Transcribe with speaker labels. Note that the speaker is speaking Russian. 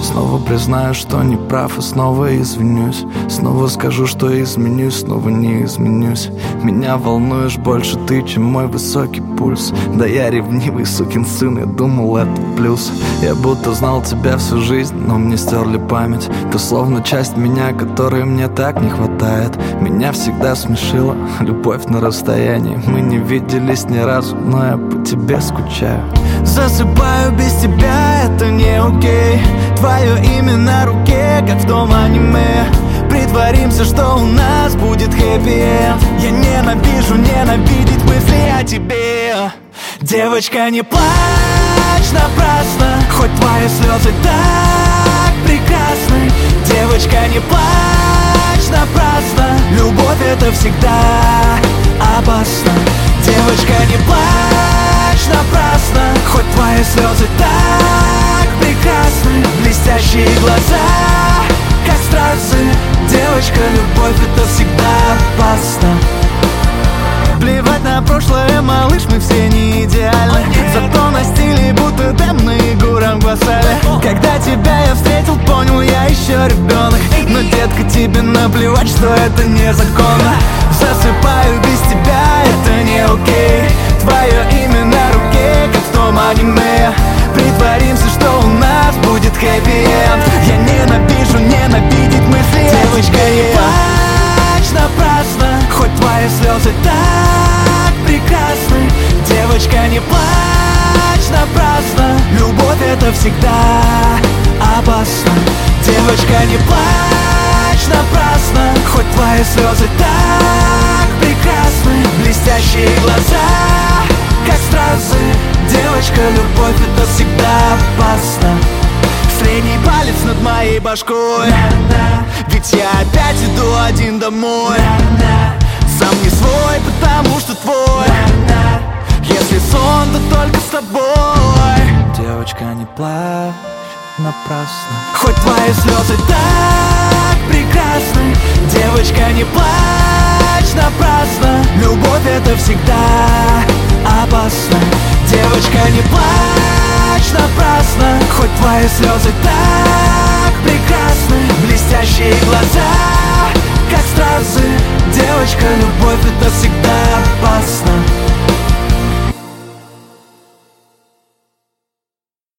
Speaker 1: Снова признаю, что не прав, и снова извинюсь. Снова скажу, что изменюсь, снова не изменюсь. Меня волнуешь больше ты, чем мой высокий пульс. Да я ревнивый сукин сын, я думал, это плюс. Я будто знал тебя всю жизнь, но мне стерли память. Ты словно часть меня, которой мне так не хватает. Меня всегда смешила любовь на расстоянии. Мы не виделись ни разу, но я по тебе скучаю. Засыпаю без тебя, это не окей. Твое имя на руке, как в том аниме. Притворимся, что у нас будет хэппи-энд. Я ненавижу ненавидеть мысли о тебе. Девочка, не плачь напрасно, хоть твои слезы так прекрасны. Девочка, не плачь напрасно, любовь это всегда опасно. Девочка, не плачь напрасно, хоть твои слезы так прекрасны. Блестящие глаза, как стразы. Девочка, любовь это всегда опасно. Плевать на прошлое, малыш, мы все не идеальны. Зато на стиле будто Дэм на Егора Басале. Когда тебя я встретил, понял, я еще ребенок. Но, детка, тебе наплевать, что это незаконно. Засыпаю без тебя, это не окей. Твое имя на руке, как в том аниме. Притворимся, что у нас будет хэппи-энд. Я ненавижу ненавидеть мысли. Девочка, не плачь напрасно, хоть твои слезы так прекрасны. Девочка, не плачь напрасно, любовь это всегда опасно. Девочка, не плачь напрасно, хоть твои слезы так прекрасны. Блестящие глаза, как стразы. Девочка, любовь это всегда опасно. Средний палец над моей башкой. Ведь я опять иду один домой. Сам не свой, потому что твой. Если сон, то только с тобой. Девочка, не плачь напрасно, хоть твои слезы так прекрасны. Девочка, не плачь напрасно, любовь это всегда опасно. Девочка, не плачь напрасно, хоть твои слезы так прекрасны. Блестящие глаза, как стразы. Девочка, любовь это всегда опасно.